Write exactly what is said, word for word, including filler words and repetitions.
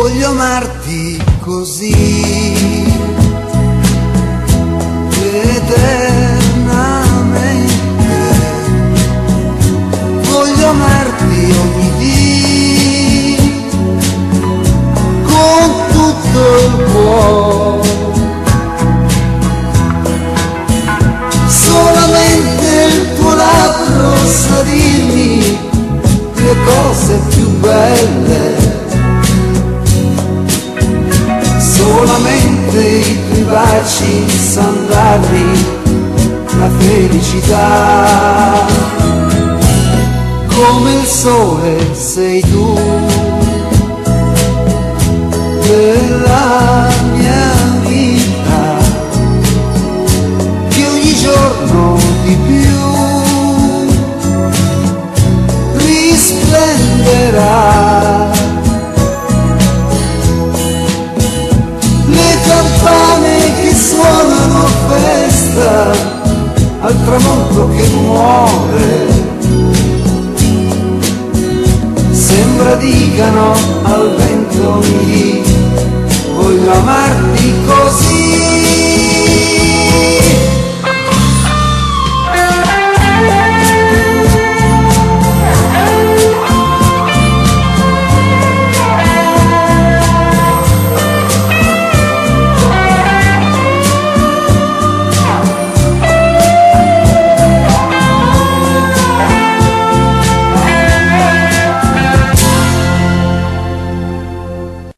voglio amarti così eternamente, voglio amarti ogni dì con tutto il cuore, solamente il tuo labbro sa dirmi le cose più belle, solamente i tuoi baci san darmi la felicità, come il sole sei tu della mia vita, che ogni giorno di più risplenderà. Le campane che suonano festa al tramonto che muore, sembra dicano al vento mi voglio amarti così.